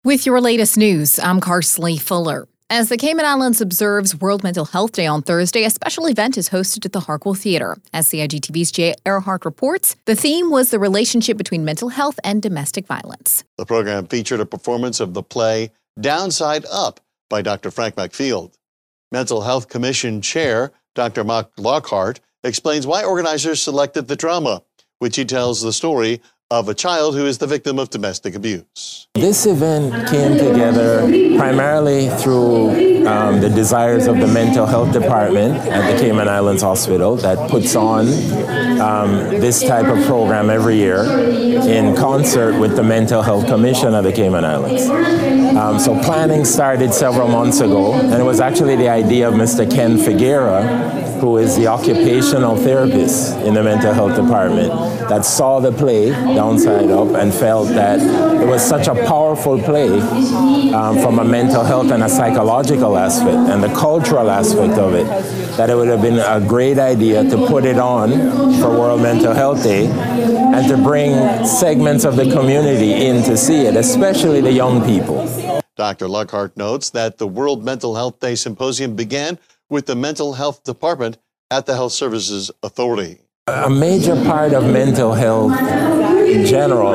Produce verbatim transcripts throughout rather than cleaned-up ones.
With your latest news, I'm Carsley Fuller. As the Cayman Islands observes World Mental Health Day on Thursday, a special event is hosted at the Hartwell Theater. As C I G T V's Jay Earhart reports, the theme was the relationship between mental health and domestic violence. The program featured a performance of the play Downside Up by Doctor Frank McField. Mental Health Commission Chair Doctor Mark Lockhart explains why organizers selected the drama, which he tells the story of a child who is the victim of domestic abuse. This event came together primarily through um, the desires of the Mental Health Department at the Cayman Islands Hospital that puts on um, this type of program every year in concert with the Mental Health Commission of the Cayman Islands. Um, so planning started several months ago, and it was actually the idea of Mister Ken Figuera, who is the occupational therapist in the Mental Health Department, that saw the play, Downside Up, and felt that it was such a powerful play um, from a mental health and a psychological aspect and the cultural aspect of it, that it would have been a great idea to put it on for World Mental Health Day and to bring segments of the community in to see it, especially the young people. Doctor Lockhart notes that the World Mental Health Day Symposium began with the Mental Health Department at the Health Services Authority. A major part of mental health in general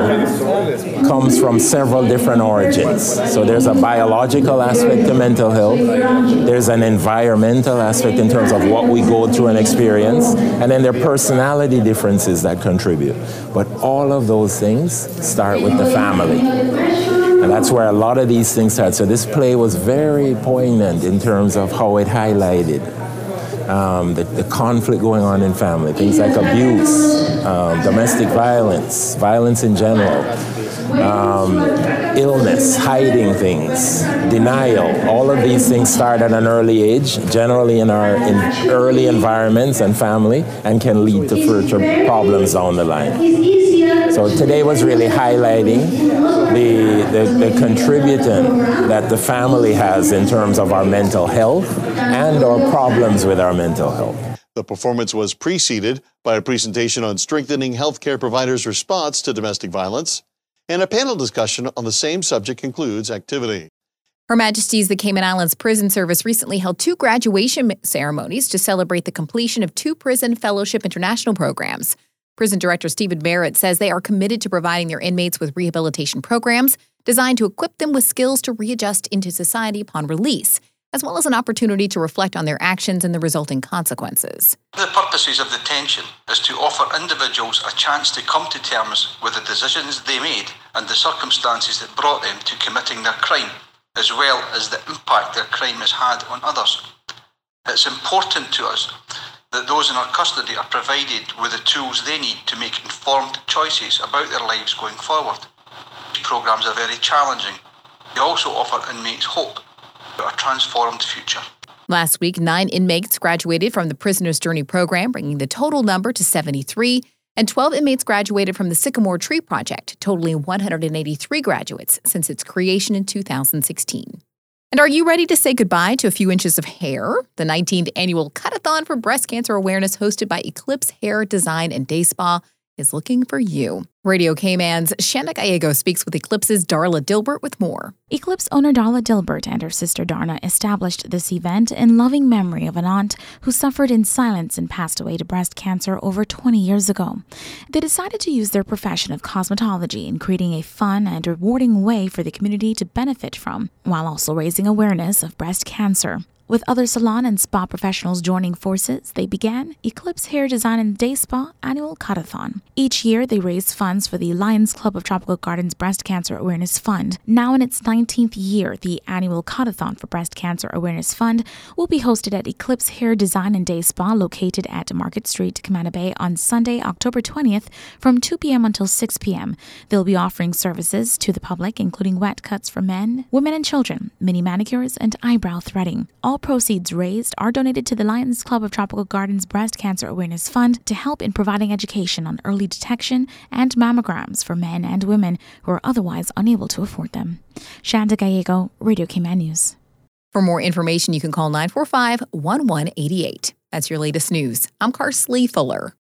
comes from several different origins. So there's a biological aspect to mental health, there's an environmental aspect in terms of what we go through and experience, and then there are personality differences that contribute. But all of those things start with the family. And that's where a lot of these things start. So this play was very poignant in terms of how it highlighted um, the, the conflict going on in family, things like abuse, um, domestic violence, violence in general, um, illness, hiding things, denial. All of these things start at an early age, generally in our in early environments and family, and can lead to future problems down the line. So today was really highlighting the, the, the contributing that the family has in terms of our mental health and our problems with our mental health. The performance was preceded by a presentation on strengthening healthcare providers' response to domestic violence, and a panel discussion on the same subject concludes activity. Her Majesty's the Cayman Islands Prison Service recently held two graduation ceremonies to celebrate the completion of two Prison Fellowship International programs. Prison Director Stephen Barrett says they are committed to providing their inmates with rehabilitation programs designed to equip them with skills to readjust into society upon release, as well as an opportunity to reflect on their actions and the resulting consequences. The purposes of detention is to offer individuals a chance to come to terms with the decisions they made and the circumstances that brought them to committing their crime, as well as the impact their crime has had on others. It's important to us that those in our custody are provided with the tools they need to make informed choices about their lives going forward. These programs are very challenging. They also offer inmates hope for a transformed future. Last week, nine inmates graduated from the Prisoner's Journey program, bringing the total number to seventy-three, and twelve inmates graduated from the Sycamore Tree Project, totaling one hundred eighty-three graduates since its creation in two thousand sixteen. And are you ready to say goodbye to a few inches of hair? The nineteenth annual Cut-a-thon for breast cancer awareness hosted by Eclipse Hair Design and Day Spa is looking for you. Radio Cayman's Shanda Gallego speaks with Eclipse's Darla Dilbert with more. Eclipse owner Darla Dilbert and her sister Darna established this event in loving memory of an aunt who suffered in silence and passed away to breast cancer over twenty years ago. They decided to use their profession of cosmetology in creating a fun and rewarding way for the community to benefit from, while also raising awareness of breast cancer. With other salon and spa professionals joining forces, they began Eclipse Hair Design and Day Spa Annual Cut-a-thon. Each year, they raise funds for the Lions Club of Tropical Gardens Breast Cancer Awareness Fund. Now in its nineteenth year, the annual Cut-a-thon for Breast Cancer Awareness Fund will be hosted at Eclipse Hair Design and Day Spa located at Market Street, Camana Bay on Sunday, October twentieth from two p.m. until six p.m. They'll be offering services to the public, including wet cuts for men, women, and children, mini manicures, and eyebrow threading. All proceeds raised are donated to the Lions Club of Tropical Gardens Breast Cancer Awareness Fund to help in providing education on early detection and mammograms for men and women who are otherwise unable to afford them. Shanda Gallego, Radio Cayman News. For more information, you can call nine four five, one one eight eight. That's your latest news. I'm Carsley Fuller.